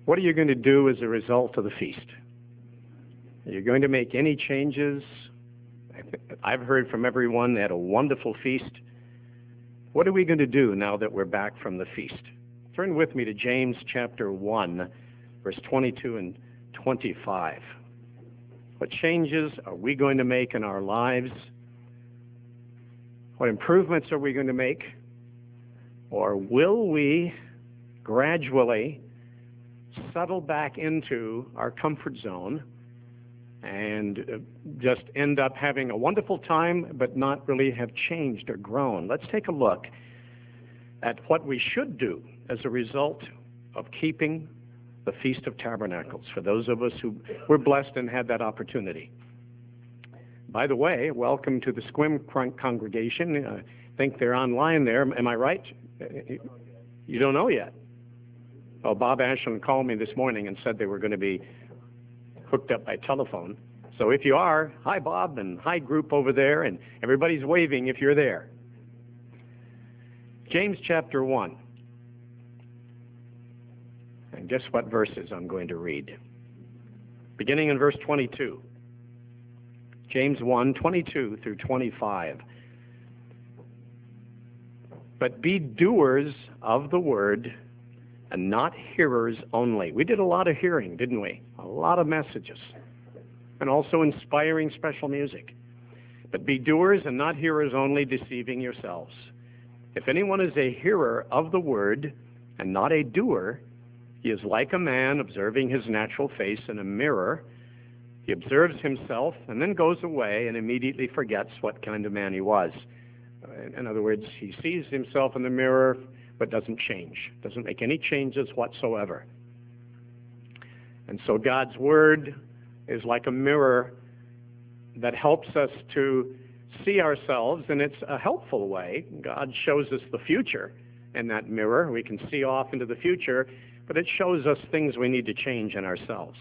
What are you going to do as a result of the feast? Are you going to make any changes? I've heard from everyone they had a wonderful feast. What are we going to do now that we're back from the feast? Turn with me to James chapter 1, verse 22 and 25. What changes are we going to make in our lives? What improvements are we going to make? Or will we gradually settle back into our comfort zone and just end up having a wonderful time but not really have changed or grown? Let's take a look at what we should do as a result of keeping the Feast of Tabernacles, for those of us who were blessed and had that opportunity. By the way, welcome to the Sequim congregation. I think they're online there. Am I right? You don't know yet? Well, Bob Ashland called me this morning and said they were going to be hooked up by telephone. So if you are, hi Bob, and hi group over there, and everybody's waving if you're there. James chapter 1. And guess what verses I'm going to read? Beginning in verse 22. James 1, 22 through 25. But be doers of the word and not hearers only. We did a lot of hearing, didn't we? A lot of messages. And also inspiring special music. But be doers and not hearers only, deceiving yourselves. If anyone is a hearer of the word and not a doer, he is like a man observing his natural face in a mirror. He observes himself and then goes away and immediately forgets what kind of man he was. In other words, he sees himself in the mirror but doesn't change, doesn't make any changes whatsoever. And so God's word is like a mirror that helps us to see ourselves, and it's a helpful way. God shows us the future in that mirror. We can see off into the future, but it shows us things we need to change in ourselves.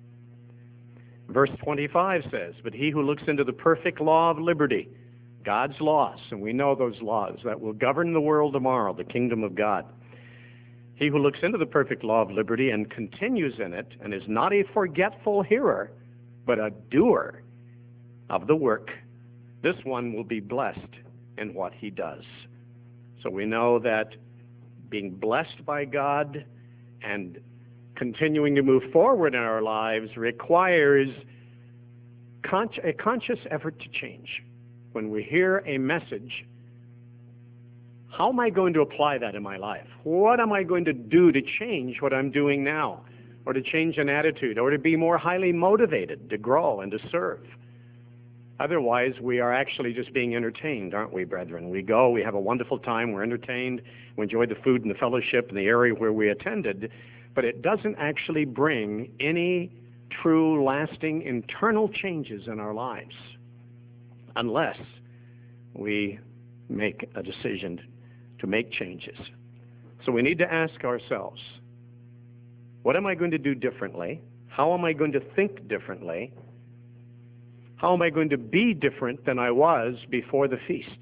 Verse 25 says, but he who looks into the perfect law of liberty, God's laws, and we know those laws that will govern the world tomorrow, the kingdom of God. He who looks into the perfect law of liberty and continues in it and is not a forgetful hearer, but a doer of the work, this one will be blessed in what he does. So we know that being blessed by God and continuing to move forward in our lives requires a conscious effort to change. When we hear a message, how am I going to apply that in my life? What am I going to do to change what I'm doing now, or to change an attitude, or to be more highly motivated to grow and to serve? Otherwise, we are actually just being entertained, aren't we, brethren? We go, we have a wonderful time, we're entertained, we enjoy the food and the fellowship in the area where we attended, but it doesn't actually bring any true, lasting, internal changes in our lives unless we make a decision to make changes. So we need to ask ourselves, what am I going to do differently? How am I going to think differently? How am I going to be different than I was before the feast?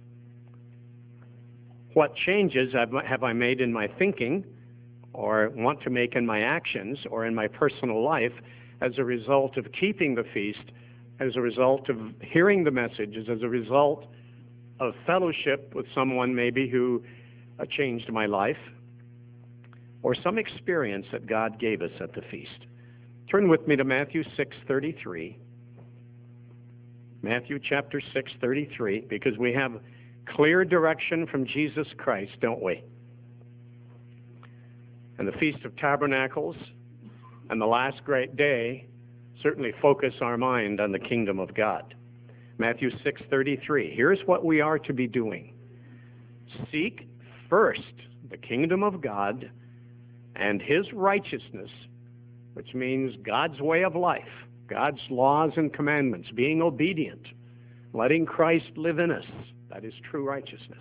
What changes have I made in my thinking or want to make in my actions or in my personal life as a result of keeping the feast, as a result of hearing the messages, as a result of fellowship with someone maybe who changed my life, or some experience that God gave us at the feast? Turn with me to Matthew 6:33. Matthew chapter 6:33, because we have clear direction from Jesus Christ, don't we? And the Feast of Tabernacles and the last great day certainly focus our mind on the kingdom of God. Matthew 6:33, here's what we are to be doing. Seek first the kingdom of God and his righteousness, which means God's way of life, God's laws and commandments, being obedient, letting Christ live in us. That is true righteousness.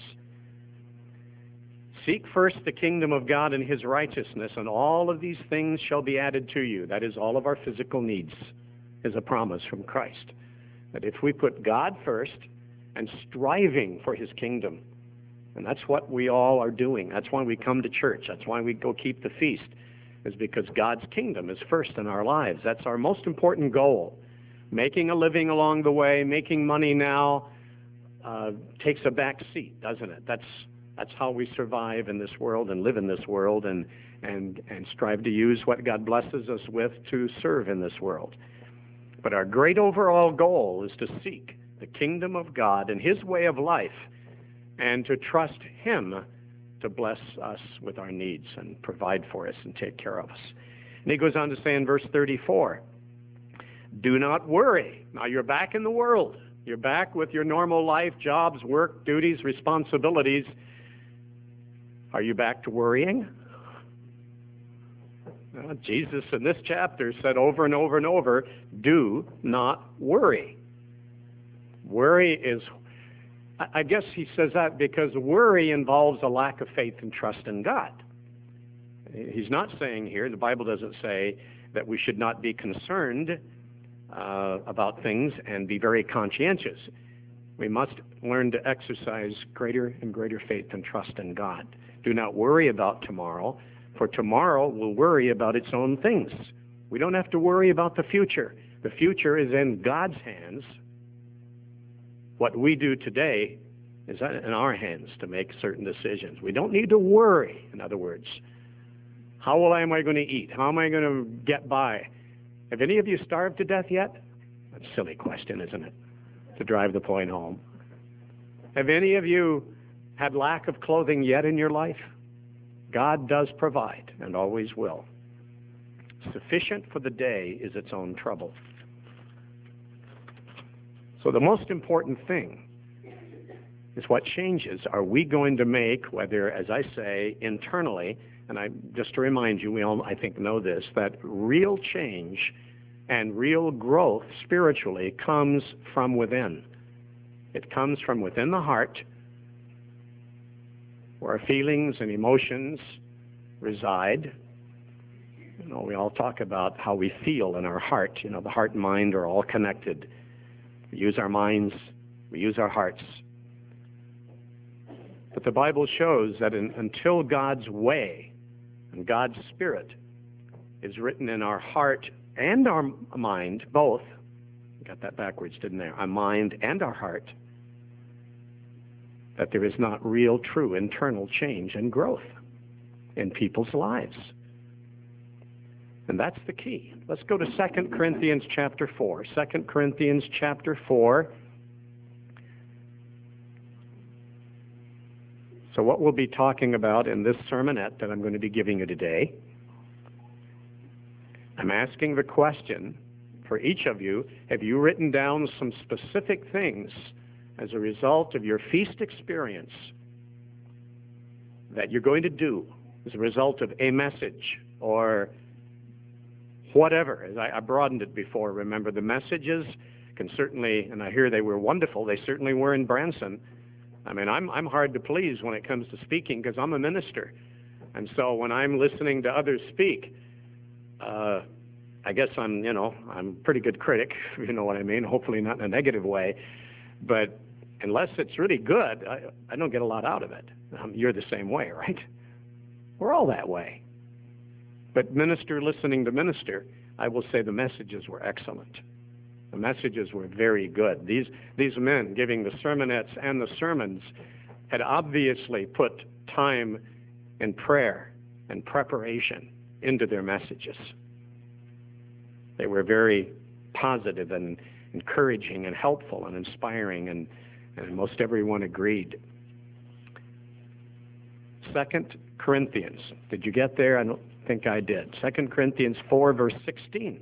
Seek first the kingdom of God and his righteousness, and all of these things shall be added to you. That is, all of our physical needs is a promise from Christ. That if we put God first and striving for his kingdom, and that's what we all are doing. That's why we come to church. That's why we go keep the feast. is because God's kingdom is first in our lives. That's our most important goal. Making a living along the way, making money now, takes a back seat, doesn't it? That's how we survive in this world and live in this world and strive to use what God blesses us with to serve in this world. But our great overall goal is to seek the kingdom of God and His way of life and to trust Him to bless us with our needs and provide for us and take care of us. And he goes on to say in verse 34, do not worry. Now you're back in the world. You're back with your normal life, jobs, work, duties, responsibilities. Are you back to worrying? Jesus in this chapter said over and over and over, do not worry. Worry is, I guess he says that because worry involves a lack of faith and trust in God. He's not saying here, the Bible doesn't say that we should not be concerned about things and be very conscientious. We must learn to exercise greater and greater faith and trust in God. Do not worry about tomorrow, for tomorrow will worry about its own things. We don't have to worry about the future. The future is in God's hands. What we do today is in our hands to make certain decisions. We don't need to worry, in other words. How am I going to eat? How am I going to get by? Have any of you starved to death yet? That's a silly question, isn't it? To drive the point home. Have any of you had lack of clothing yet in your life? God does provide and always will. Sufficient for the day is its own trouble. So the most important thing is what changes are we going to make, whether, as I say, internally, and just to remind you, we all, I think, know this, that real change and real growth spiritually comes from within. It comes from within the heart, where our feelings and emotions reside. You know, we all talk about how we feel in our heart. You know, the heart and mind are all connected. We use our minds, we use our hearts. But the Bible shows that until God's way and God's Spirit is written in our heart and our mind, both, got that backwards, didn't I? Our mind and our heart, that there is not real, true internal change and growth in people's lives. And that's the key. Let's go to 2 Corinthians chapter 4. 2 Corinthians chapter 4. So what we'll be talking about in this sermonette that I'm going to be giving you today, I'm asking the question for each of you, have you written down some specific things as a result of your feast experience that you're going to do as a result of a message or whatever? As I broadened it before, remember, the messages can certainly, and I hear they were wonderful, they certainly were in Branson. I mean, I'm hard to please when it comes to speaking because I'm a minister. And so when I'm listening to others speak, I guess I'm a pretty good critic, if you know what I mean, hopefully not in a negative way. But unless it's really good, I don't get a lot out of it. You're the same way, right? We're all that way. But minister listening to minister, I will say the messages were excellent. The messages were very good. These men giving the sermonettes and the sermons had obviously put time and prayer and preparation into their messages. They were very positive and encouraging and helpful and inspiring, and most everyone agreed. 2 Corinthians. Did you get there? I don't think I did. 2 Corinthians 4, verse 16.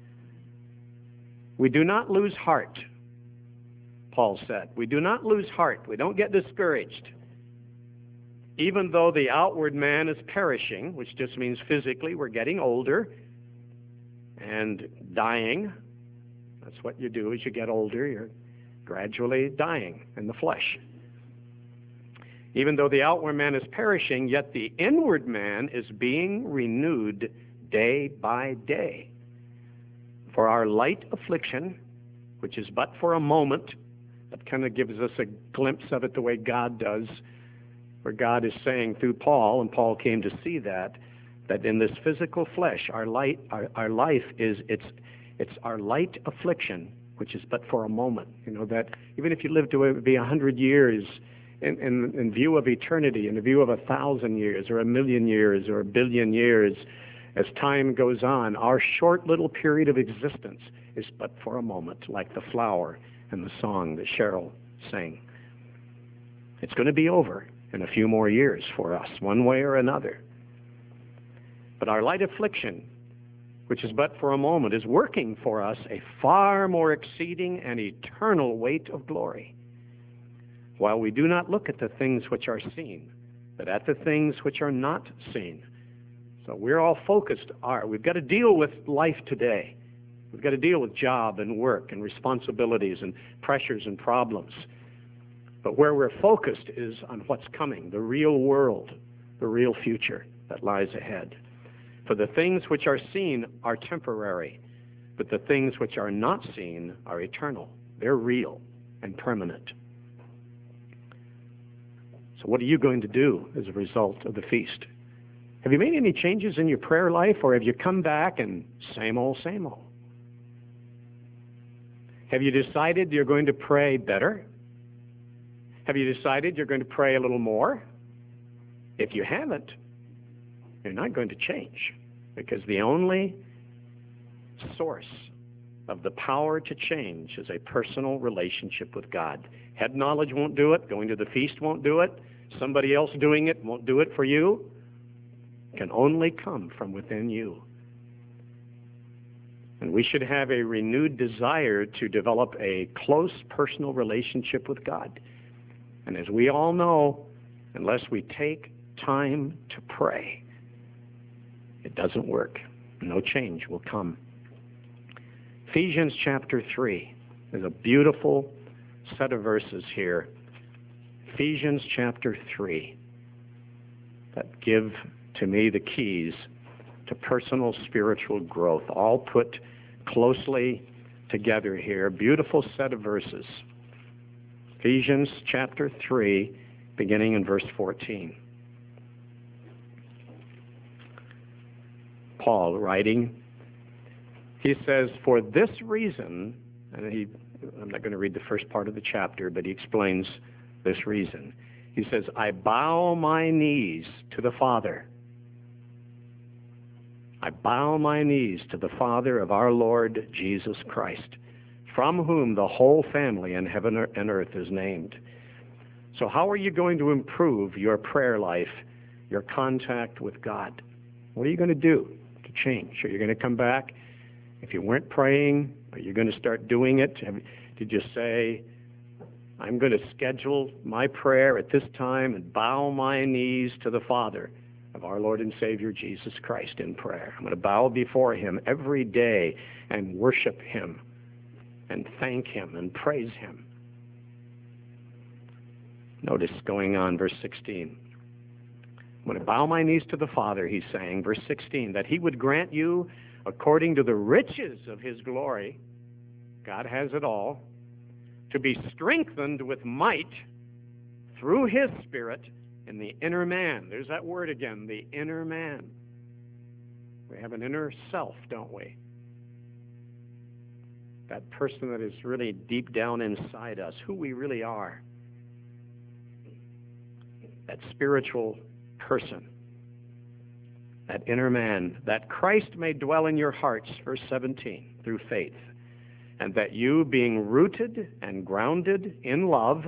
We do not lose heart, Paul said. We do not lose heart. We don't get discouraged. Even though the outward man is perishing, which just means physically we're getting older and dying. That's what you do as you get older. You're gradually dying in the flesh. Even though the outward man is perishing, yet the inward man is being renewed day by day. For our light affliction, which is but for a moment, that kind of gives us a glimpse of it the way God does, where God is saying through Paul, and Paul came to see that, that in this physical flesh, our life is it's our light affliction, which is but for a moment. You know, that even if you live to be 100 years in view of eternity, in the view of 1,000 years or 1,000,000 years or 1,000,000,000 years, as time goes on, our short little period of existence is but for a moment, like the flower and the song that Cheryl sang. It's going to be over in a few more years for us, one way or another. But our light affliction, which is but for a moment, is working for us a far more exceeding and eternal weight of glory. While we do not look at the things which are seen, but at the things which are not seen. So we're all focused. We've got to deal with life today. We've got to deal with job and work and responsibilities and pressures and problems. But where we're focused is on what's coming, the real world, the real future that lies ahead. For the things which are seen are temporary, but the things which are not seen are eternal. They're real and permanent. So what are you going to do as a result of the feast? Have you made any changes in your prayer life, or have you come back and same old, same old? Have you decided you're going to pray better? Have you decided you're going to pray a little more? If you haven't, you're not going to change, because the only source of the power to change is a personal relationship with God. Head knowledge won't do it. Going to the feast won't do it. Somebody else doing it won't do it for you. It can only come from within you. And we should have a renewed desire to develop a close personal relationship with God. And as we all know, unless we take time to pray, it doesn't work. No change will come. Ephesians chapter 3. There's a beautiful set of verses here. Ephesians chapter 3 that give to me the keys to personal spiritual growth, all put closely together here. Beautiful set of verses. Ephesians chapter 3, beginning in verse 14. Paul writing, he says, for this reason, and I'm not going to read the first part of the chapter, but he explains this reason. He says, I bow my knees to the Father. I bow my knees to the Father of our Lord Jesus Christ, from whom the whole family in heaven and earth is named. So how are you going to improve your prayer life, your contact with God? What are you going to do to change? Are you going to come back? If you weren't praying, are you going to start doing it? Did you say, I'm going to schedule my prayer at this time and bow my knees to the Father of our Lord and Savior Jesus Christ in prayer? I'm going to bow before him every day and worship him and thank him and praise him. Notice going on, verse 16. I'm going to bow my knees to the Father, he's saying, verse 16, that he would grant you, according to the riches of his glory, God has it all, to be strengthened with might through his Spirit in the inner man. There's that word again, the inner man. We have an inner self, don't we? That person that is really deep down inside us, who we really are. That spiritual person, that inner man, that Christ may dwell in your hearts, verse 17, through faith, and that you, being rooted and grounded in love,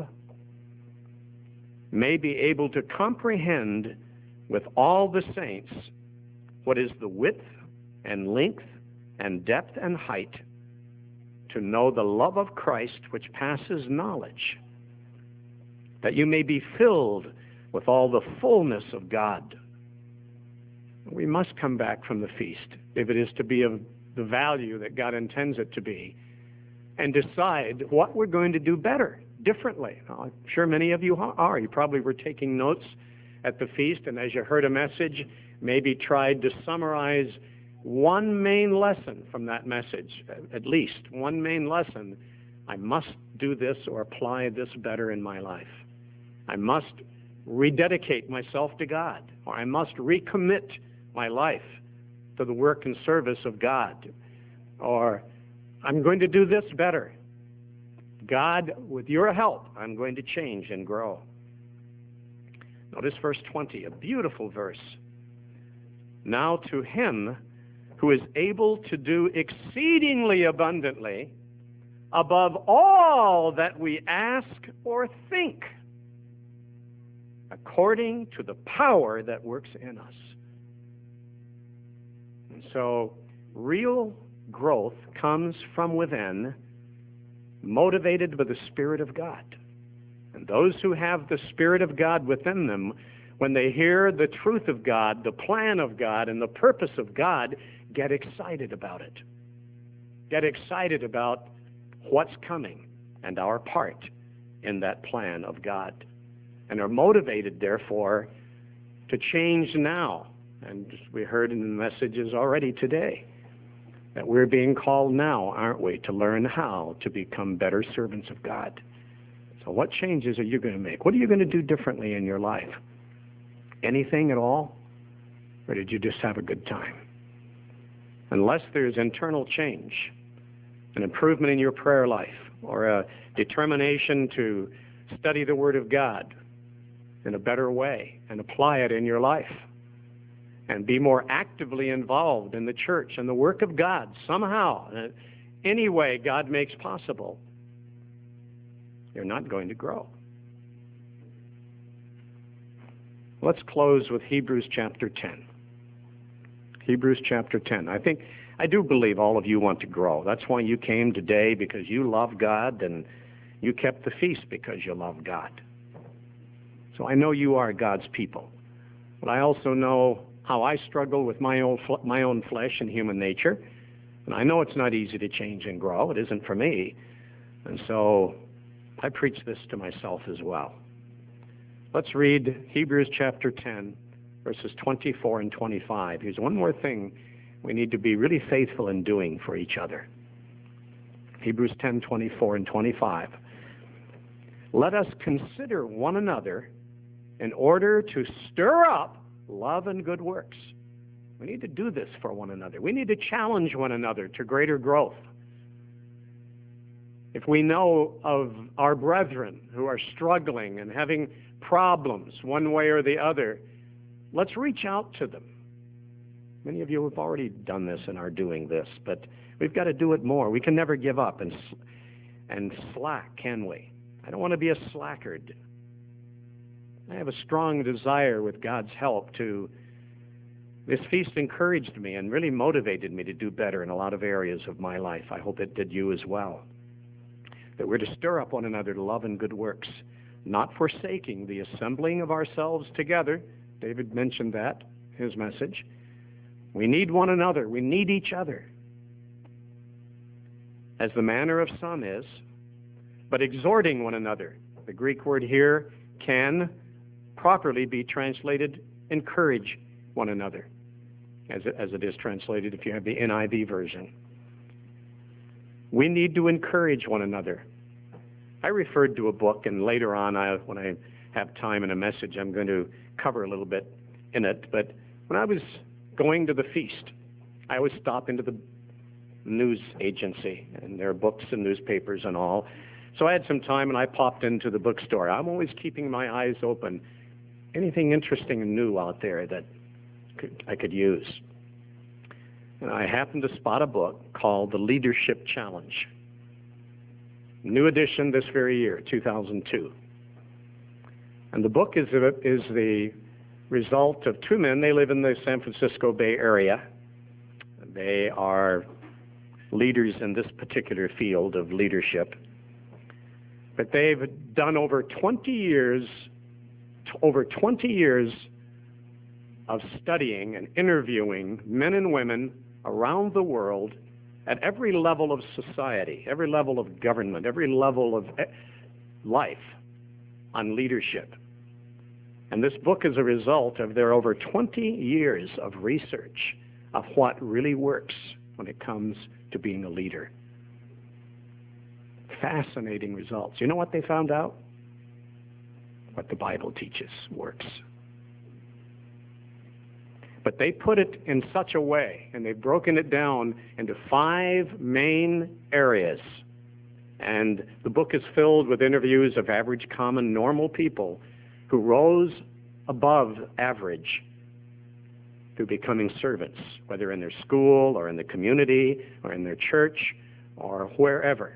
may be able to comprehend with all the saints what is the width and length and depth and height, to know the love of Christ which passes knowledge, that you may be filled with all the fullness of God. We must come back from the feast, if it is to be of the value that God intends it to be, and decide what we're going to do better, differently. Now, I'm sure many of you are. You probably were taking notes at the feast, and as you heard a message, maybe tried to summarize one main lesson from that message, at least one main lesson. I must do this or apply this better in my life. I must rededicate myself to God, or I must recommit my life to the work and service of God. Or, I'm going to do this better. God, with your help, I'm going to change and grow. Notice verse 20, a beautiful verse. Now to him who is able to do exceedingly abundantly above all that we ask or think, according to the power that works in us. And so, real growth comes from within, motivated by the Spirit of God. And those who have the Spirit of God within them, when they hear the truth of God, the plan of God, and the purpose of God, get excited about it. Get excited about what's coming and our part in that plan of God. And are motivated, therefore, to change now. And we heard in the messages already today that we're being called now, aren't we, to learn how to become better servants of God. So what changes are you going to make? What are you going to do differently in your life? Anything at all? Or did you just have a good time? Unless there's internal change, an improvement in your prayer life, or a determination to study the Word of God in a better way and apply it in your life, and be more actively involved in the church and the work of God somehow, any way God makes possible, you're not going to grow. Let's close with Hebrews chapter 10. Hebrews chapter 10. I do believe all of you want to grow. That's why you came today, because you love God, and you kept the feast because you love God. So I know you are God's people. But I also know how I struggle with my own flesh and human nature. And I know it's not easy to change and grow. It isn't for me. And so I preach this to myself as well. Let's read Hebrews chapter 10, verses 24 and 25. Here's one more thing we need to be really faithful in doing for each other. Hebrews 10, 24 and 25. Let us consider one another in order to stir up love and good works. We need to do this for one another. We need to challenge one another to greater growth. If we know of our brethren who are struggling and having problems one way or the other, let's reach out to them. Many of you have already done this and are doing this, but we've got to do it more. We can never give up and slack, can we? I don't want to be a slackard. I have a strong desire, with God's help, this feast encouraged me and really motivated me to do better in a lot of areas of my life. I hope it did you as well. That we're to stir up one another to love and good works, not forsaking the assembling of ourselves together. David mentioned that, his message. We need one another. We need each other, as the manner of some is, but exhorting one another. The Greek word here can properly be translated encourage one another, as it is translated if you have the NIV version. We need to encourage one another. I referred to a book, and later on, when I have time in a message, I'm going to cover a little bit in it. But when I was going to the feast, I always stop into the news agency, and there are books and newspapers and all. So I had some time, and I popped into the bookstore. I'm always keeping my eyes open. Anything interesting and new out there that I could use. And I happened to spot a book called The Leadership Challenge. New edition this very year, 2002. And the book is the result of two men. They live in the San Francisco Bay Area. They are leaders in this particular field of leadership. But they've done over 20 years of studying and interviewing men and women around the world at every level of society, every level of government, every level of life on leadership. And this book is a result of their over 20 years of research of what really works when it comes to being a leader. Fascinating results. You know what they found out? What the Bible teaches works. But they put it in such a way, and they've broken it down into 5 main areas. And the book is filled with interviews of average, common, normal people who rose above average through becoming servants, whether in their school or in the community or in their church or wherever.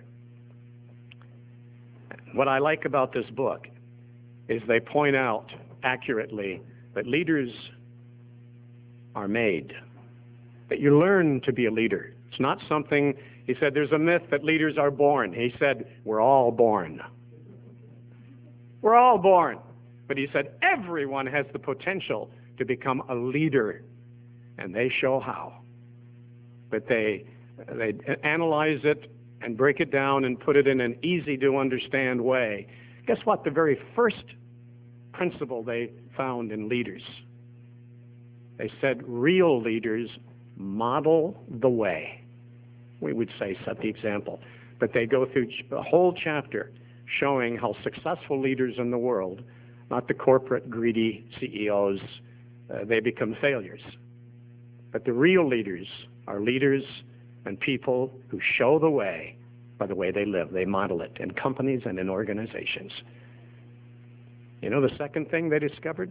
What I like about this book is they point out accurately that leaders are made, that you learn to be a leader. It's not something, he said, there's a myth that leaders are born. He said, we're all born. We're all born. But he said, everyone has the potential to become a leader, and they show how. But they analyze it and break it down and put it in an easy-to-understand way. Guess what? The very first principle they found in leaders, they said real leaders model the way. We would say set the example. But they go through a whole chapter showing how successful leaders in the world, not the corporate greedy CEOs, they become failures. But the real leaders are leaders and people who show the way by the way they live. They model it in companies and in organizations. You know the second thing they discovered?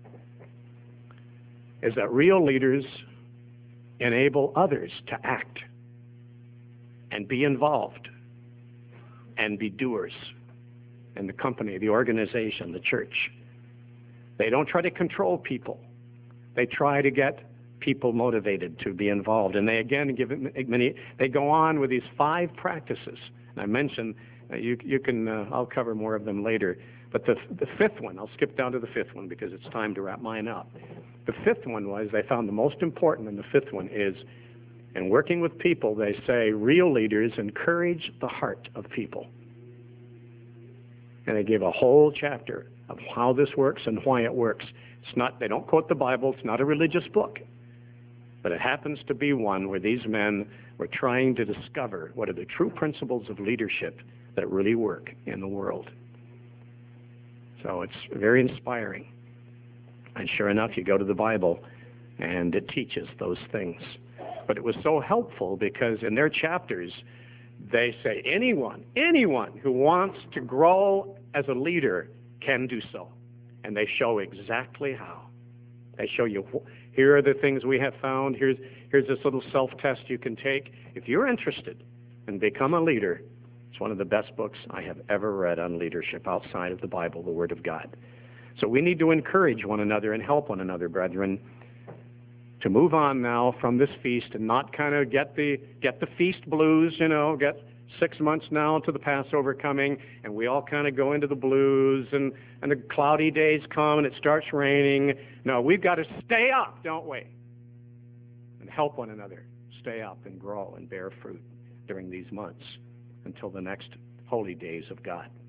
Is that real leaders enable others to act and be involved and be doers in the company, the organization, the church. They don't try to control people. They try to get people motivated to be involved. And they again give it many, they go on with these 5 practices. And I mentioned, you can, I'll cover more of them later. But the 5th one, I'll skip down to the 5th one because it's time to wrap mine up. The 5th one was, they found the most important, and the 5th one is, in working with people, they say real leaders encourage the heart of people. And they give a whole chapter of how this works and why it works. It's not, they don't quote the Bible, it's not a religious book. But it happens to be one where these men were trying to discover what are the true principles of leadership that really work in the world. So it's very inspiring. And sure enough, you go to the Bible, and it teaches those things. But it was so helpful because in their chapters, they say anyone who wants to grow as a leader can do so. And they show exactly how. They show you, here are the things we have found. Here's this little self-test you can take. If you're interested in become a leader, it's one of the best books I have ever read on leadership outside of the Bible, the Word of God. So we need to encourage one another and help one another, brethren, to move on now from this feast and not kind of get the feast blues, get 6 months now to the Passover coming, and we all kind of go into the blues, and the cloudy days come and it starts raining. No, we've got to stay up, don't we? And help one another stay up and grow and bear fruit during these months until the next holy days of God.